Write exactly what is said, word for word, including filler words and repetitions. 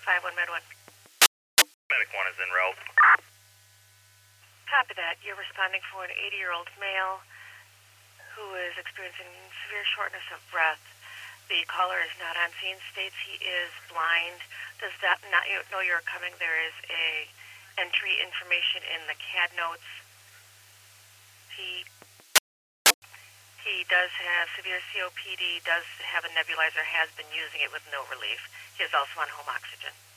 five one Med one. Medic one is en route. Copy that. You're responding for an eighty-year-old male who is experiencing severe shortness of breath. The caller is not on scene, states he is blind. Does that not know you're coming? There is a entry information in the C A D notes. He he does have severe C O P D, does have a nebulizer, has been using it with no relief. He is also on home oxygen.